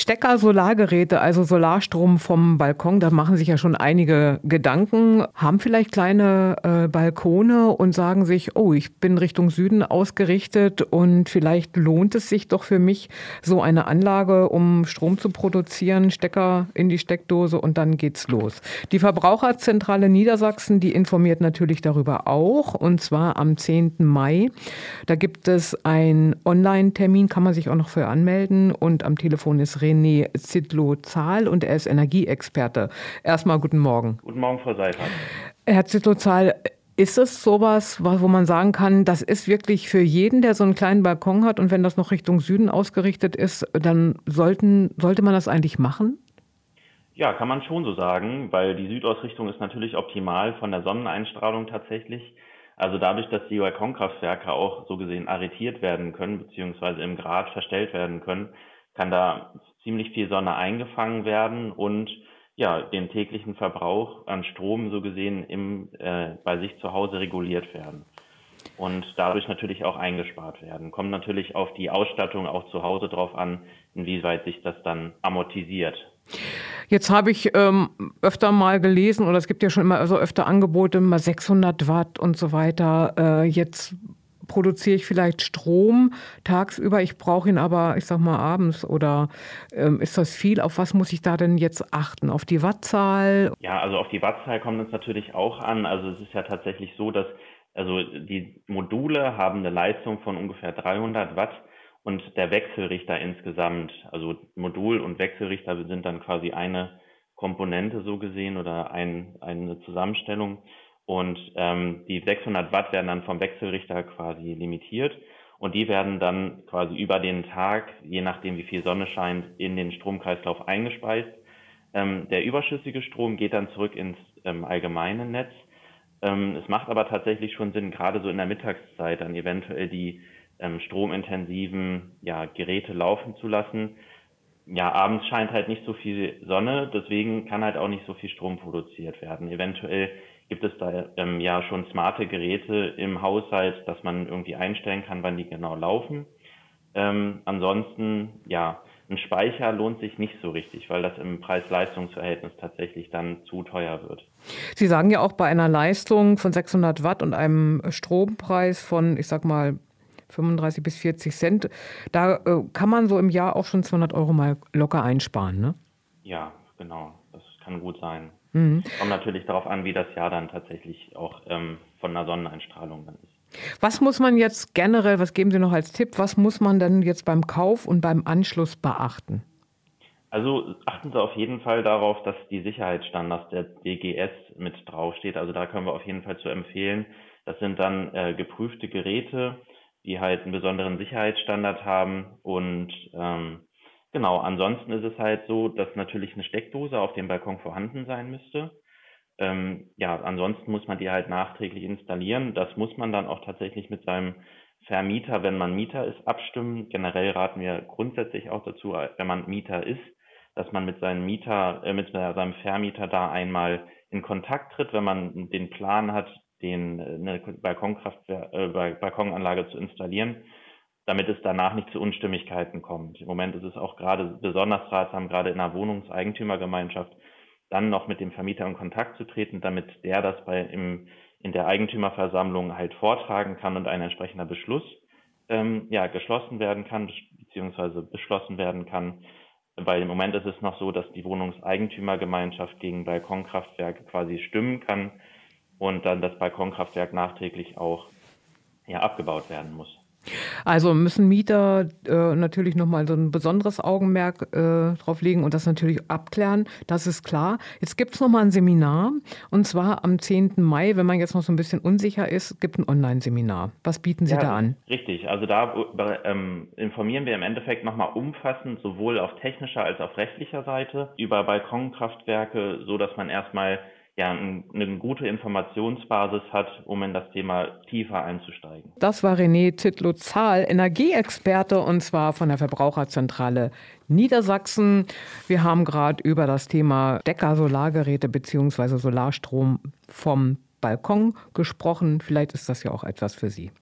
Stecker-Solargeräte, also Solarstrom vom Balkon, da machen sich ja schon einige Gedanken, haben vielleicht kleine Balkone und sagen sich, oh, ich bin Richtung Süden ausgerichtet und vielleicht lohnt es sich doch für mich, so eine Anlage, um Strom zu produzieren, Stecker in die Steckdose und dann geht's los. Die Verbraucherzentrale Niedersachsen, die informiert natürlich darüber auch, und zwar am 10. Mai. Da gibt es einen Online-Termin, kann man sich auch noch für anmelden, und am Telefon ist René Zittlow-Zahl und er ist Energieexperte. Erstmal guten Morgen. Guten Morgen, Frau Seifert. Herr Zittlow-Zahl, ist es sowas, wo man sagen kann, das ist wirklich für jeden, der so einen kleinen Balkon hat, und wenn das noch Richtung Süden ausgerichtet ist, dann sollte man das eigentlich machen? Ja, kann man schon so sagen, weil die Südausrichtung ist natürlich optimal von der Sonneneinstrahlung tatsächlich. Also dadurch, dass die Balkonkraftwerke auch so gesehen arretiert werden können, beziehungsweise im Grad verstellt werden können, kann da ziemlich viel Sonne eingefangen werden und ja, den täglichen Verbrauch an Strom so gesehen bei sich zu Hause reguliert werden. Und dadurch natürlich auch eingespart werden. Kommt natürlich auf die Ausstattung auch zu Hause drauf an, inwieweit sich das dann amortisiert. Jetzt habe ich öfter mal gelesen, oder es gibt ja schon immer öfter Angebote, mal 600 Watt und so weiter. Jetzt produziere ich vielleicht Strom tagsüber, ich brauche ihn aber, ich sag mal, abends, oder ist das viel? Auf was muss ich da denn jetzt achten? Auf die Wattzahl? Ja, also auf die Wattzahl kommt es natürlich auch an. Also es ist ja tatsächlich so, dass die Module haben eine Leistung von ungefähr 300 Watt und der Wechselrichter insgesamt, also Modul und Wechselrichter sind dann quasi eine Komponente so gesehen oder eine Zusammenstellung. Und die 600 Watt werden dann vom Wechselrichter quasi limitiert und die werden dann quasi über den Tag, je nachdem wie viel Sonne scheint, in den Stromkreislauf eingespeist. Der überschüssige Strom geht dann zurück ins allgemeine Netz. Es macht aber tatsächlich schon Sinn, gerade so in der Mittagszeit dann eventuell die stromintensiven Geräte laufen zu lassen. Ja, abends scheint halt nicht so viel Sonne, deswegen kann halt auch nicht so viel Strom produziert werden. Eventuell gibt es da schon smarte Geräte im Haushalt, dass man irgendwie einstellen kann, wann die genau laufen. Ansonsten, ein Speicher lohnt sich nicht so richtig, weil das im Preis-Leistungs-Verhältnis tatsächlich dann zu teuer wird. Sie sagen ja auch, bei einer Leistung von 600 Watt und einem Strompreis von, ich sag mal, 35 bis 40 Cent, da kann man so im Jahr auch schon 200 Euro mal locker einsparen, ne? Ja, genau, das kann gut sein. Mhm. Kommt natürlich darauf an, wie das Jahr dann tatsächlich auch von der Sonneneinstrahlung dann ist. Was muss man jetzt generell, was geben Sie noch als Tipp, was muss man denn jetzt beim Kauf und beim Anschluss beachten? Also achten Sie auf jeden Fall darauf, dass die Sicherheitsstandards der DGS mit draufsteht. Also da können wir auf jeden Fall zu empfehlen. Das sind dann geprüfte Geräte, die halt einen besonderen Sicherheitsstandard haben. Und genau, ansonsten ist es halt so, dass natürlich eine Steckdose auf dem Balkon vorhanden sein müsste. Ansonsten muss man die halt nachträglich installieren. Das muss man dann auch tatsächlich mit seinem Vermieter, wenn man Mieter ist, abstimmen. Generell raten wir grundsätzlich auch dazu, wenn man Mieter ist, dass man mit seinem seinem Vermieter da einmal in Kontakt tritt, wenn man den Plan hat, eine Balkonanlage zu installieren, damit es danach nicht zu Unstimmigkeiten kommt. Im Moment ist es auch gerade besonders ratsam, gerade in einer Wohnungseigentümergemeinschaft, dann noch mit dem Vermieter in Kontakt zu treten, damit der das in der Eigentümerversammlung halt vortragen kann und ein entsprechender Beschluss geschlossen werden kann, beziehungsweise beschlossen werden kann. Weil im Moment ist es noch so, dass die Wohnungseigentümergemeinschaft gegen Balkonkraftwerke quasi stimmen kann und dann das Balkonkraftwerk nachträglich auch abgebaut werden muss. Also müssen Mieter natürlich nochmal so ein besonderes Augenmerk drauf legen und das natürlich abklären, das ist klar. Jetzt gibt es nochmal ein Seminar, und zwar am 10. Mai, wenn man jetzt noch so ein bisschen unsicher ist, gibt ein Online-Seminar. Was bieten Sie da an? Richtig, also da informieren wir im Endeffekt nochmal umfassend, sowohl auf technischer als auch auf rechtlicher Seite, über Balkonkraftwerke, so dass man erstmal eine gute Informationsbasis hat, um in das Thema tiefer einzusteigen. Das war René Zittlow-Zahl, Energieexperte, und zwar von der Verbraucherzentrale Niedersachsen. Wir haben gerade über das Thema Stecker-Solargeräte bzw. Solarstrom vom Balkon gesprochen. Vielleicht ist das ja auch etwas für Sie.